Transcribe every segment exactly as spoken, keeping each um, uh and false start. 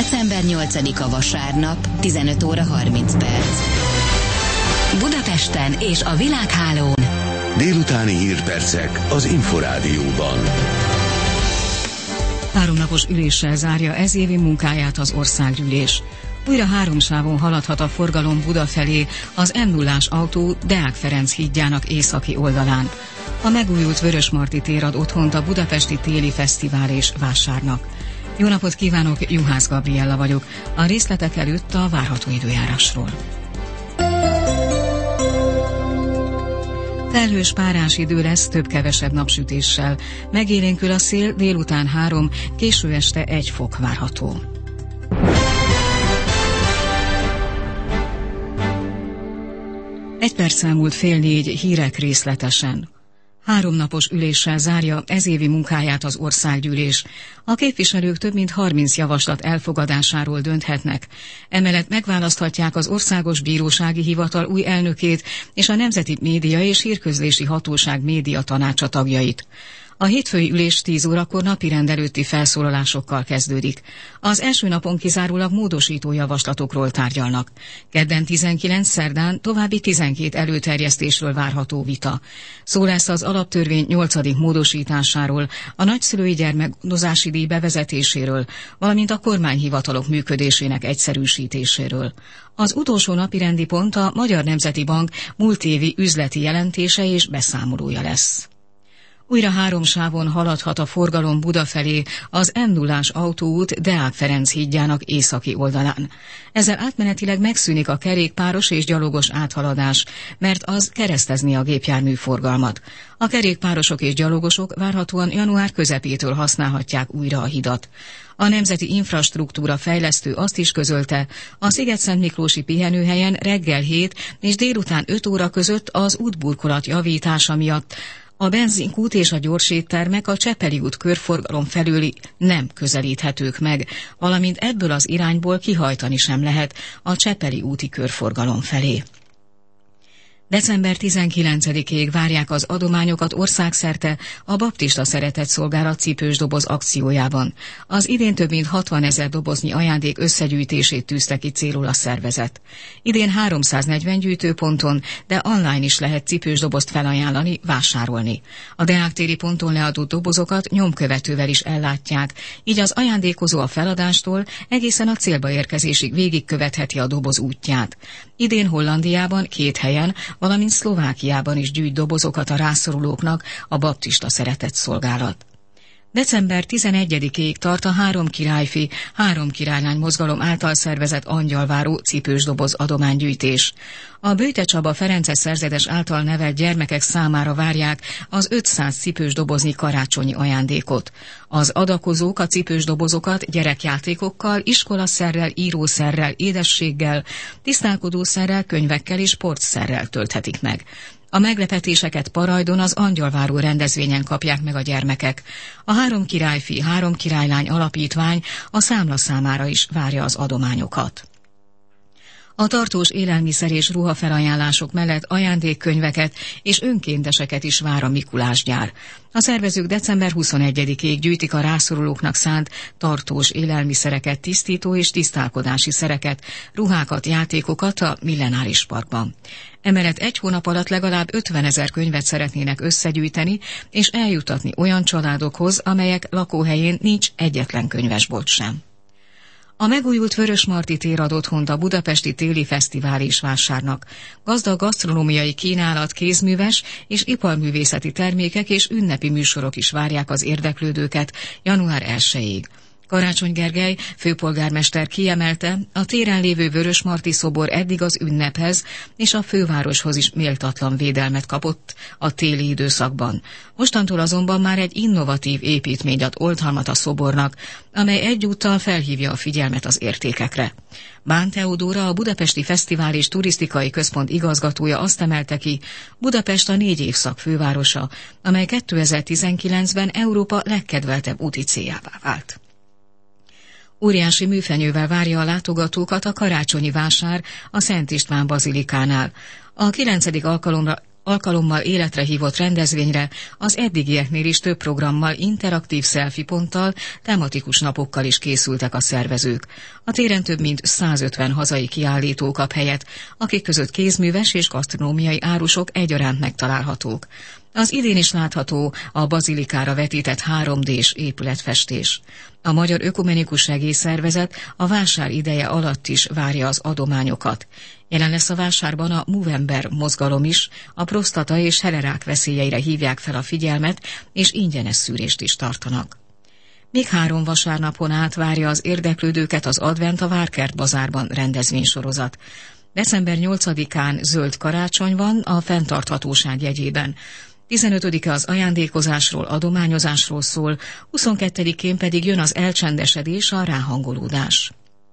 december nyolcadika vasárnap, tizenöt óra harminc perc. Budapesten és a világhálón délutáni hírpercek az Inforádióban. Háromnapos üléssel zárja ez évi munkáját az országgyűlés. Újra három sávon haladhat a forgalom Buda felé az em nullás autó Deák Ferenc hídjának északi oldalán. A megújult Vörösmarty tér ad otthont a budapesti téli fesztivál és vásárnak. Jó napot kívánok, Juhász Gabriella vagyok. A részletek előtt a várható időjárásról. Felhős párás idő lesz, több-kevesebb napsütéssel. Megélénkül a szél, délután három, késő este egy fok várható. Egy perc elmúlt fél négy, hírek részletesen. Háromnapos üléssel zárja ez évi munkáját az országgyűlés. A képviselők több mint harminc javaslat elfogadásáról dönthetnek. Emellett megválaszthatják az Országos Bírósági Hivatal új elnökét és a Nemzeti Média és Hírközlési Hatóság média tanácsa tagjait. A hétfői ülés tíz órakor napirend előtti felszólalásokkal kezdődik. Az első napon kizárólag módosító javaslatokról tárgyalnak. Kedden tizenkilenc, szerdán további tizenkét előterjesztésről várható vita. Szó lesz az alaptörvény nyolcadik módosításáról, a nagyszülői gyermekgondozási díj bevezetéséről, valamint a kormányhivatalok működésének egyszerűsítéséről. Az utolsó napirendi pont a Magyar Nemzeti Bank múlt évi üzleti jelentése és beszámolója lesz. Újra három sávon haladhat a forgalom Buda felé az em nullás autóút Deák Ferenc hídjának északi oldalán. Ezzel átmenetileg megszűnik a kerékpáros és gyalogos áthaladás, mert az keresztezni a gépjármű forgalmat. A kerékpárosok és gyalogosok várhatóan január közepétől használhatják újra a hidat. A Nemzeti Infrastruktúra Fejlesztő azt is közölte, a Sziget-Szentmiklósi pihenőhelyen reggel hét és délután öt óra között az útburkolat javítása miatt a benzinkút és a gyorséttermek a Csepeli út körforgalom felüli nem közelíthetők meg, valamint ebből az irányból kihajtani sem lehet a Csepeli úti körforgalom felé. december tizenkilencedikéig várják az adományokat országszerte a Baptista Szeretetszolgálat cipős doboz akciójában. Az idén több mint hatvanezer doboznyi ajándék összegyűjtését tűzte ki célul a szervezet. Idén háromszáznegyven gyűjtőponton, de online is lehet cipős dobozt felajánlani, vásárolni. A Deák téri ponton leadott dobozokat nyomkövetővel is ellátják, így az ajándékozó a feladástól egészen a célba érkezésig végigkövetheti a doboz útját. Idén Hollandiában két helyen, valamint Szlovákiában is gyűjt dobozokat a rászorulóknak a Baptista Szeretetszolgálat. december tizenegyedikéig tart a Három királyfi, Három királylány mozgalom által szervezett angyalváró cipős doboz adománygyűjtés. A Böjte Csaba Ferences szerzetes által nevelt gyermekek számára várják az ötszáz cipős doboznyi karácsonyi ajándékot. Az adakozók a cipős dobozokat gyerekjátékokkal, iskolaszerrel, írószerrel, édességgel, tisztálkodószerrel, könyvekkel és sportszerrel tölthetik meg. A meglepetéseket Parajdon az Angyalváró rendezvényen kapják meg a gyermekek. A Három királyfi, Három királylány alapítvány a számla számára is várja az adományokat. A tartós élelmiszer és ruhafelajánlások mellett ajándékkönyveket és önkénteseket is vár a Mikulás gyár. A szervezők december huszonegyedikéig gyűjtik a rászorulóknak szánt tartós élelmiszereket, tisztító és tisztálkodási szereket, ruhákat, játékokat a Millenáris Parkban. Emellett egy hónap alatt legalább ötvenezer könyvet szeretnének összegyűjteni és eljutatni olyan családokhoz, amelyek lakóhelyén nincs egyetlen könyvesbolt sem. A megújult Vörösmarty tér ad otthont a budapesti téli fesztivál és vásárnak. Gazdag gasztronómiai kínálat, kézműves és iparművészeti termékek és ünnepi műsorok is várják az érdeklődőket január elsejéig. Karácsony Gergely főpolgármester kiemelte, a téren lévő Vörösmarty szobor eddig az ünnephez és a fővároshoz is méltatlan védelmet kapott a téli időszakban. Mostantól azonban már egy innovatív építmény ad oltalmat a szobornak, amely egyúttal felhívja a figyelmet az értékekre. Bán Teodóra, a Budapesti Fesztivál és Turisztikai Központ igazgatója azt emelte ki, Budapest a négy évszak fővárosa, amely kétezer-tizenkilencben Európa legkedveltebb úti céljává vált. Óriási műfenyővel várja a látogatókat a karácsonyi vásár a Szent István bazilikánál. A kilencedik alkalomra alkalommal életre hívott rendezvényre az eddigieknél is több programmal, interaktív selfie ponttal, tematikus napokkal is készültek a szervezők. A téren több mint százötven hazai kiállító kap helyet, akik között kézműves és gasztronómiai árusok egyaránt megtalálhatók. Az idén is látható a bazilikára vetített három dés épületfestés. A Magyar Ökumenikus Segélyszervezet a vásár ideje alatt is várja az adományokat. Jelen lesz a vásárban a Movember mozgalom is, a prostata és helerák veszélyeire hívják fel a figyelmet, és ingyenes szűrést is tartanak. Még három vasárnapon át várja az érdeklődőket az Advent a Várkert bazárban rendezvénysorozat. december nyolcadikán zöld karácsony van a fenntarthatóság jegyében. tizenötödike az ajándékozásról, adományozásról szól, huszonkettedikén pedig jön az elcsendesedés, a ráhangolódás.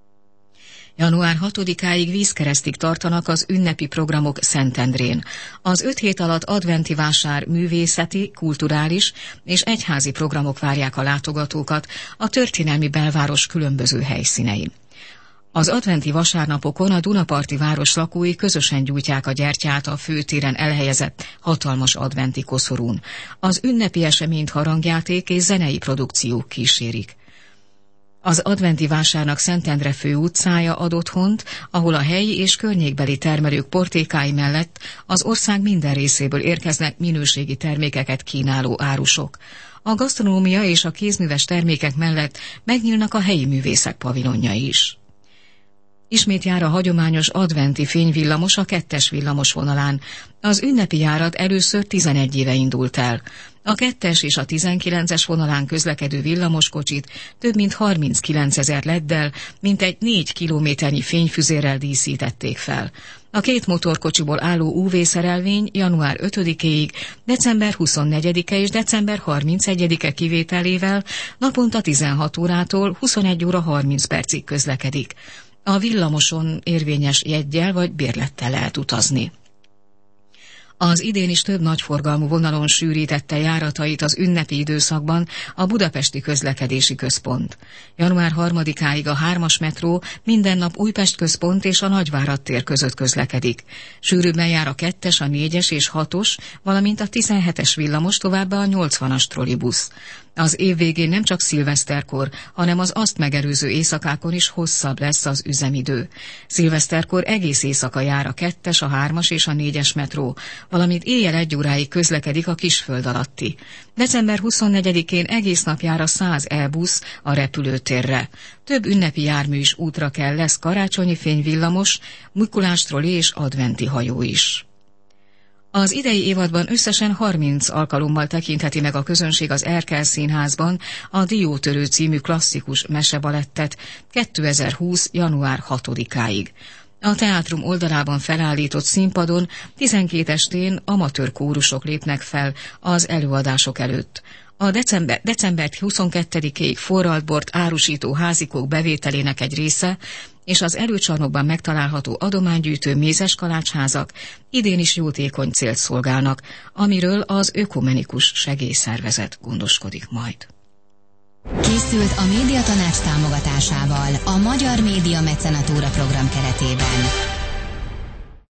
január hatodikáig vízkeresztig tartanak az ünnepi programok Szentendrén. Az öt hét alatt adventi vásár művészeti, kulturális és egyházi programok várják a látogatókat a történelmi belváros különböző helyszínein. Az adventi vasárnapokon a Dunaparti város lakói közösen gyújtják a gyertyát a főtéren elhelyezett hatalmas adventi koszorún. Az ünnepi eseményt harangjáték és zenei produkciók kísérik. Az adventi vásárnak Szentendre főutcája ad otthont, ahol a helyi és környékbeli termelők portékái mellett az ország minden részéből érkeznek minőségi termékeket kínáló árusok. A gasztronómia és a kézműves termékek mellett megnyílnak a helyi művészek pavilonjai is. Ismét jár a hagyományos adventi fényvillamos a kettes villamos vonalán. Az ünnepi járat először tizenegy éve indult el. A kettes és a tizenkilences vonalán közlekedő villamoskocsit több mint harminckilencezer leddel, mintegy négy kilométernyi fényfüzérrel díszítették fel. A két motorkocsiból álló ú vé-szerelvény január ötödikéig, december huszonnegyedike és december harmincegyedike kivételével naponta tizenhat órától huszonegy óra harminc percig közlekedik. A villamoson érvényes jeggyel vagy bérlettel lehet utazni. Az idén is több nagyforgalmú vonalon sűrítette járatait az ünnepi időszakban a Budapesti Közlekedési Központ. január harmadikáig a hármas metró minden nap Újpest központ és a Nagyvárad tér között közlekedik. Sűrűbben jár a kettes, a négyes és hatos, valamint a tizenhetes villamos, továbbá a nyolcvanas trollibusz. Az év végén nem csak szilveszterkor, hanem az azt megelőző éjszakákon is hosszabb lesz az üzemidő. Szilveszterkor egész éjszaka jár a kettes, a hármas és a négyes metró, valamint éjjel egy óráig közlekedik a Kisföld alatti. december huszonnegyedikén egész nap jár a száz E-busz a repülőtérre. Több ünnepi jármű is útra kell, lesz karácsonyi fényvillamos, Mikulás trolli és adventi hajó is. Az idei évadban összesen harminc alkalommal tekintheti meg a közönség az Erkel Színházban a Diótörő című klasszikus mesebalettet kétezer-húsz. január hatodikáig. A teátrum oldalában felállított színpadon tizenkét estén amatőr kórusok lépnek fel az előadások előtt. A december, december huszonkettedikéig forralt bort árusító házikók bevételének egy része és az előcsarnokban megtalálható adománygyűjtő mézeskalácsházak idén is jótékony célt szolgálnak, amiről az Ökumenikus Segélyszervezet gondoskodik majd. Készült a Médiatanács támogatásával a Magyar Média Mecenatúra program keretében.